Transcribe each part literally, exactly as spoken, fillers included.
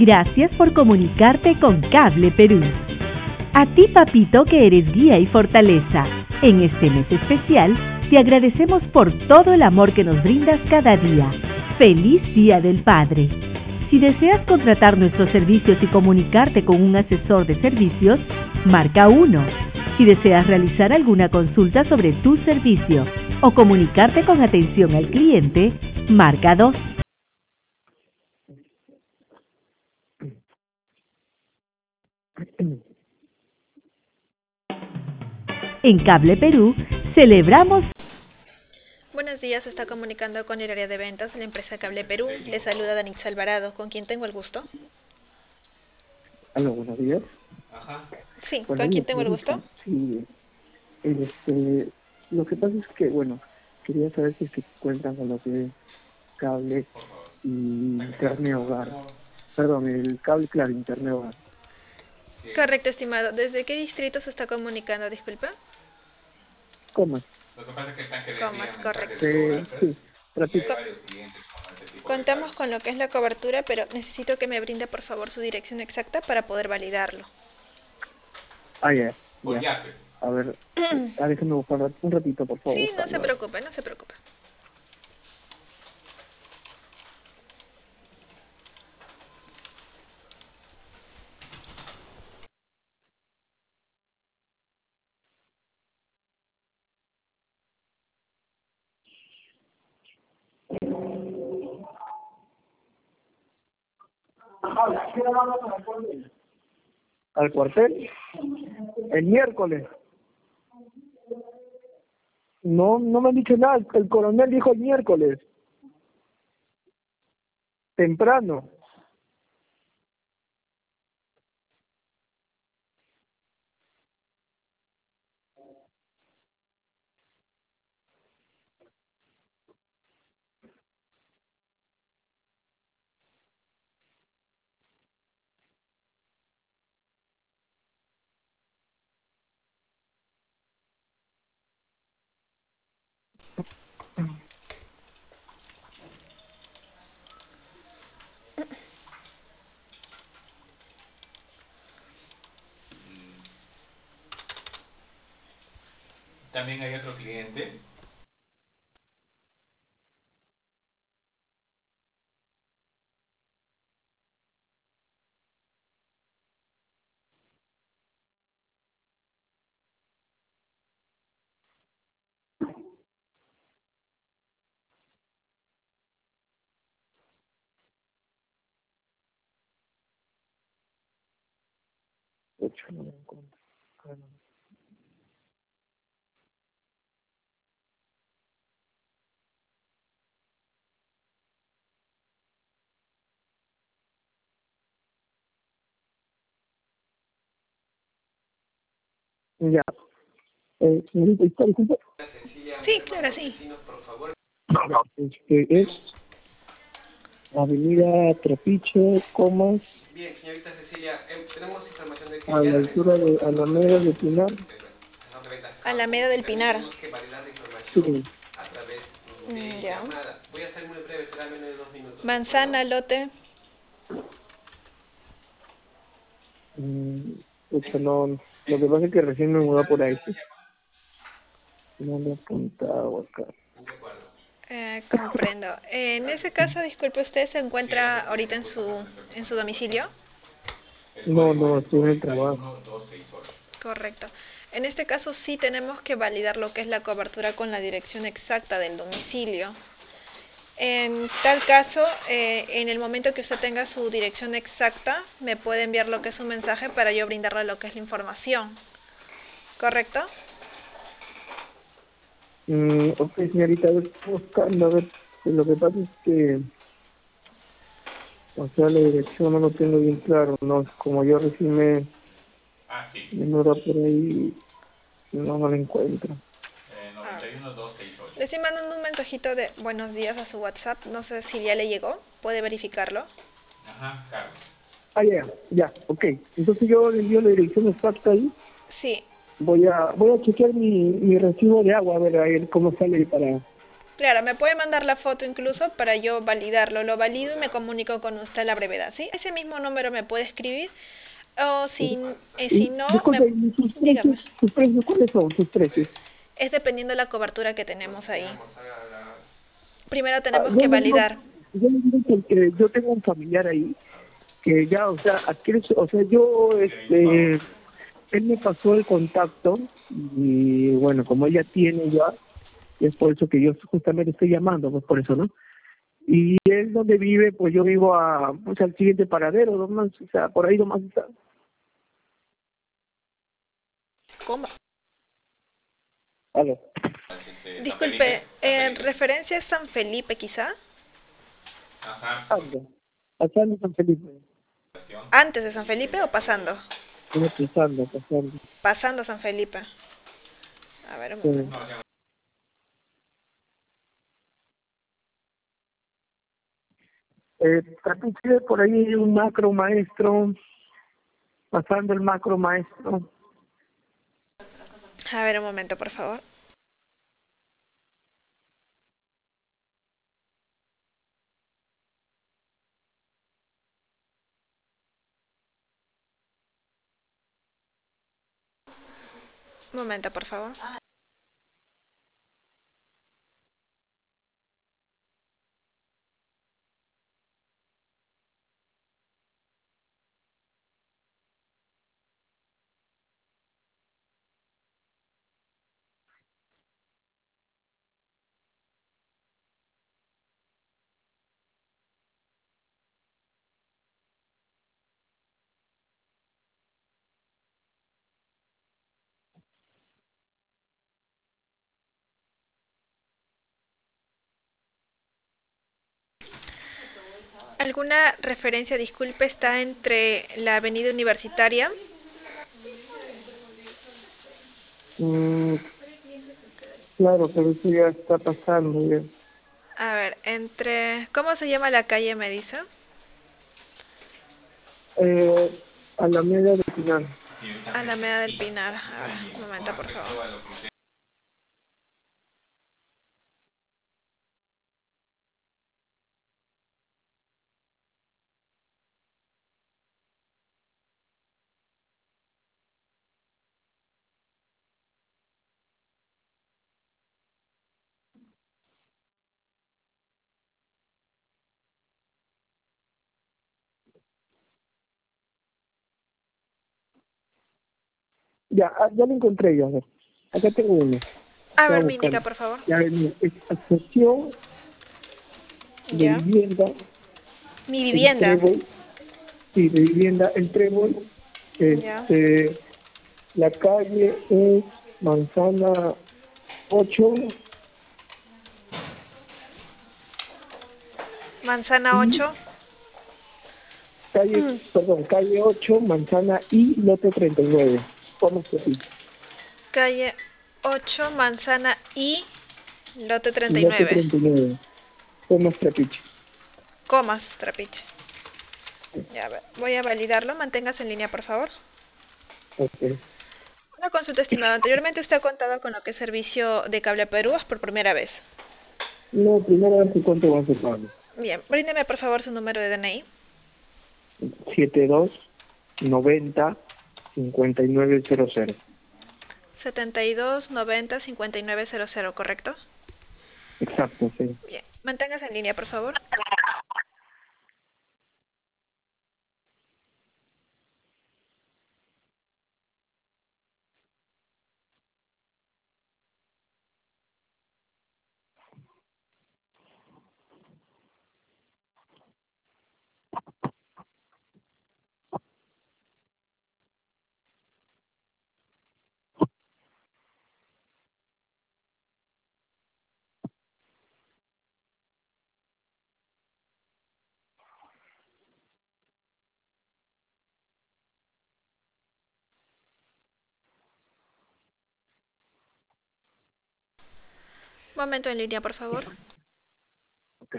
Gracias por comunicarte con Cable Perú. A ti, papito, que eres guía y fortaleza. En este mes especial, te agradecemos por todo el amor que nos brindas cada día. ¡Feliz Día del Padre! Si deseas contratar nuestros servicios y comunicarte con un asesor de servicios, marca uno. Si deseas realizar alguna consulta sobre tu servicio o comunicarte con atención al cliente, marca dos. En Cable Perú, celebramos... Buenos días, se está comunicando con el área de ventas de la empresa Cable Perú. Le saluda Danitza Alvarado, ¿con quién tengo el gusto? Hola, buenos días. Sí, Buenos ¿con quién días, tengo el gusto? sí. Este, lo que pasa es que, bueno, quería saber si se cuentan con lo que es cable y internet hogar. Perdón, el cable, claro, internet hogar. Correcto, estimado. ¿Desde qué distrito se está comunicando, disculpa? ¿Cómo es? Lo que pasa es que están que Comas, decían mensajes correcto. de Sí, WhatsApp sí, y hay repito. varios clientes con ese tipo de Contamos casos. con lo que es la cobertura, pero necesito que me brinde por favor su dirección exacta para poder validarlo. Ah, ya, Por ya. Yape. A ver, ah, déjenme buscar un ratito, por favor. Sí, no se buscarlo. preocupe, no se preocupe. ¿Al cuartel? El miércoles. No, no me han dicho nada. El coronel dijo el miércoles. Temprano. También hay otro cliente. Ocho, no me encuentro. Ah, no. Ya. Eh, señorita, disculpe. disculpe. Sí, claro, sí. Este es Avenida Trapiche, Comas, Bien, señorita Cecilia, eh, tenemos información de que a ya la altura realizó de los datos Alameda de de, Pinar. de, de ventas Alameda y del también Pinar. tenemos que validar la información Sí. a través Mm, de ya. llamada. Voy a ser muy breve, será menos de dos minutos. Manzana, lote. Mm, pucha, no, lo que pasa es que recién me mudé por ahí. No me he apuntado acá. De acuerdo. Eh, comprendo. Eh, en ese caso, disculpe, ¿usted se encuentra ahorita en su en su domicilio? El No, código no, es estoy en el trabajo. cuarenta y uno doscientos sesenta y ocho. Correcto. En este caso sí tenemos que validar lo que es la cobertura con la dirección exacta del domicilio. En tal caso, eh, en el momento que usted tenga su dirección exacta, me puede enviar lo que es un mensaje para yo brindarle lo que es la información. ¿Correcto? Mm, ok, señorita, a ver, estoy buscando, a ver, lo que pasa es que, o sea, la dirección no lo tengo bien claro, no, como yo recién me, Ah, sí. me mudé por ahí, no, no la encuentro. Eh, Ah, noventa y uno doscientos sesenta y ocho. le estoy mandando un mensajito de buenos días a su WhatsApp. No sé si ya le llegó. ¿Puede verificarlo? Ajá, Carlos. Ah, ya, ya, ok. Entonces yo le envío la dirección exacta ahí. Sí. Voy a voy a chequear mi, mi recibo de agua, a ver, a ver cómo sale para, Claro, me puede mandar la foto incluso para yo validarlo. Lo valido y me comunico con usted a la brevedad, ¿sí? Ese mismo número me puede escribir o si, eh, si Y, no, me, disculpe, ¿y sus dígame. precios, sus precios cuáles son? Sus precios. Es dependiendo de la cobertura que tenemos ahí. Vamos a la... Primero Ah, tenemos yo que le digo, validar. yo le digo que, que yo tengo un familiar ahí que ya, o sea, adquiere, su- o sea, yo, este, él me pasó el contacto y bueno, como ella tiene ya, es por eso que yo justamente estoy llamando, pues por eso, ¿no? Y él donde vive, pues yo vivo a, o sea, al siguiente paradero, nomás, o sea, por ahí nomás está. ¿Cómo? Aló. Este, San Disculpe, Felipe, San eh, Felipe. ¿referencia es San Felipe quizá? Ajá. Pasando. Pasando San Felipe. ¿Antes de San Felipe o pasando? No, pasando, pasando. Pasando San Felipe. A ver un Sí. momento. Eh, Trapiche, por ahí un macro maestro, pasando el macro maestro. A ver un momento, por favor. Un momento, por favor. ¿Alguna referencia, disculpe, está entre la avenida Universitaria? Mm, claro, pero eso ya está pasando. Ya. A ver, entre... ¿Cómo se llama la calle, me dice? Eh, a la media de final. Alameda del Pinar. A ver, un momento, por favor. Ya, ah, ya lo encontré ya. A ver. Acá tengo uno. A Estaba ver, me indica, buscando. por favor. Ya, mira, es asociación de Ya. vivienda, Mi el vivienda. trébol, sí, de vivienda, el trébol, Ya. este, la calle es Manzana ocho Manzana y ocho. calle, perdón, calle ocho Manzana y lote treinta y nueve. ¿Cómo se dice? Calle ocho, Manzana y lote Y treinta y lote nueve. treinta y nueve. ¿Cómo es Trapiche? Comas, Trapiche. Ya, a ver, voy a validarlo. Manténgase en línea, por favor. Ok. Una consulta, estimado. Anteriormente usted ha contado con lo que es servicio de Cable Perú, ¿es por primera vez? No, primero a ver si cuánto va a ser pago. Bien, bríndeme por favor su número de D N I. setenta y dos noventa cincuenta y nueve cero cero. setenta y dos noventa cincuenta y nueve cero cero, ¿correcto? Exacto, sí. Bien, manténgase en línea, por favor. Momento en línea, por favor. Ok.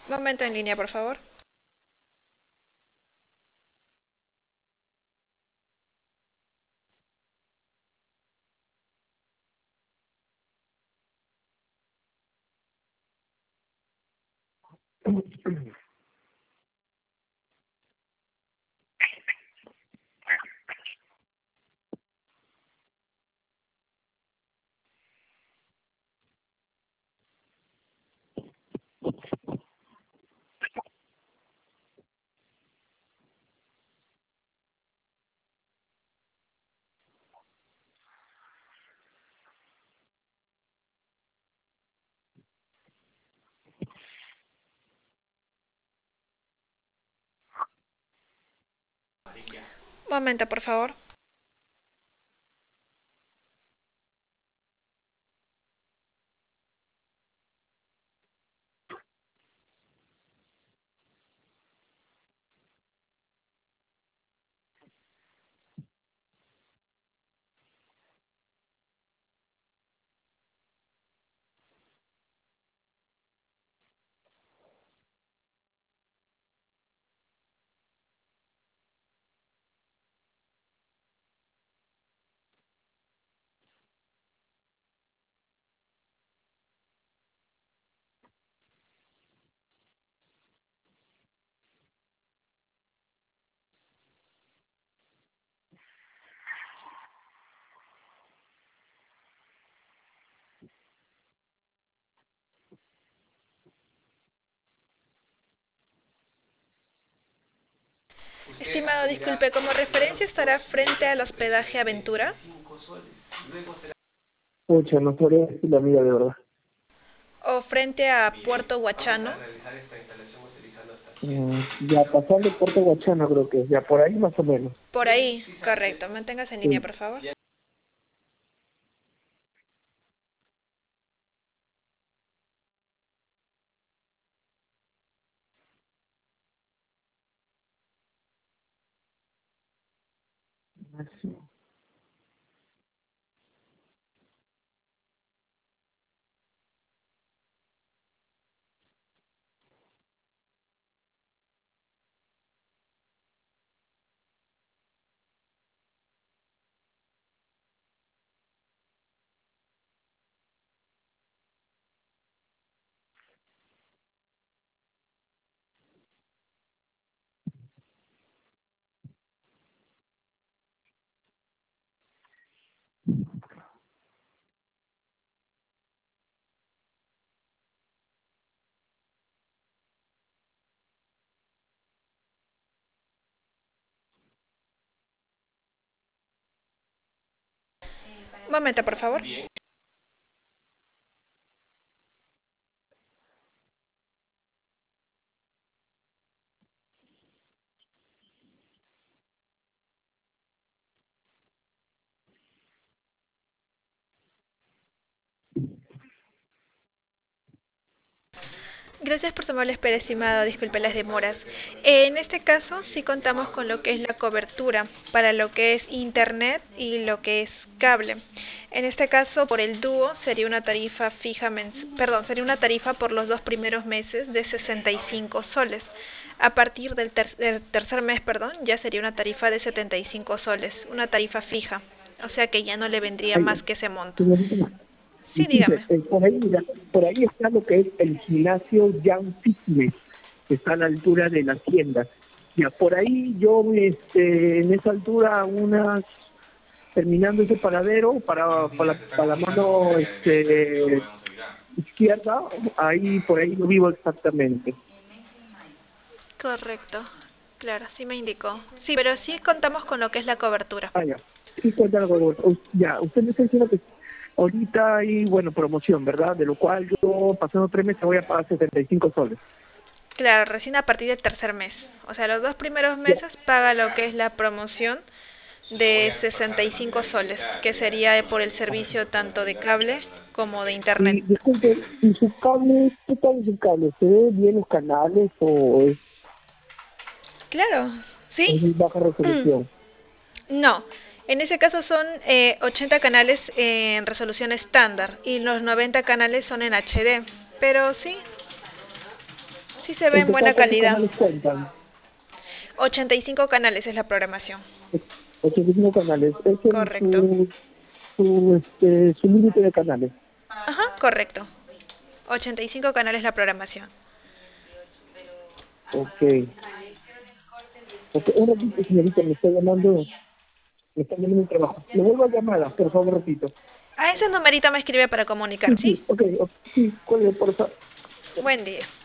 Momento en línea, por favor. Momento, por favor. Estimado, disculpe, como referencia estará frente al hospedaje Aventura. Pucha, no podría decir la amiga de verdad. O frente a Puerto Huachano. Mm, ya pasando Puerto Guachana creo que es, ya por ahí más o menos. Por ahí, correcto. Manténgase en línea, por favor. Así. Momento, por favor. Gracias por su amable espera, estimado. Disculpe las demoras. Eh, en este caso, sí contamos con lo que es la cobertura para lo que es internet y lo que es cable. En este caso, por el dúo sería una tarifa fija, mens- perdón, sería una tarifa por los dos primeros meses de sesenta y cinco soles. A partir del, ter- del tercer mes, perdón, ya sería una tarifa de setenta y cinco soles, una tarifa fija. O sea que ya no le vendría Ay, más que ese monto. señorita, Sí, disculpe, dígame. eh, por ahí, mira, por ahí está lo que es el gimnasio Young Fitness, que está a la altura de la hacienda. Ya, por ahí yo, este, en esa altura, unas, terminando ese paradero, para, para, para la mano, este, izquierda, ahí, por ahí yo vivo exactamente. Correcto. Claro, sí me indicó. Sí, pero sí contamos con lo que es la cobertura. Ah, ya. Sí, cuéntalo, por favor. U- ya, usted me está diciendo que ahorita hay, bueno, promoción, ¿verdad? De lo cual yo, pasando tres meses, voy a pagar setenta y cinco soles. Claro, recién a partir del tercer mes. O sea, los dos primeros Ya. meses paga lo que es la promoción de sesenta y cinco soles, que sería por el servicio tanto de cable como de internet. Y disculpe, ¿y su cable, qué tal es su cable? ¿Se ve bien los canales o es, Claro, o es ¿sí? de baja resolución? No, en ese caso son eh, ochenta canales en resolución estándar y los noventa canales son en H D. Pero sí, Sí se ve en buena total, ¿cuántos calidad. canales cuentan? ochenta y cinco canales es la programación. ochenta y cinco canales. Ese es Correcto. su, su, este, su límite de canales. Ajá, correcto. ochenta y cinco canales la programación. Ok. Ok, un ratito, señorita, me está llamando, me está llamando un trabajo. Le vuelvo a llamar, por favor, repito. A ese numerito me escribe para comunicar, Sí, ¿sí? sí, ok, ok, sí, cuelgue, por favor. Buen día.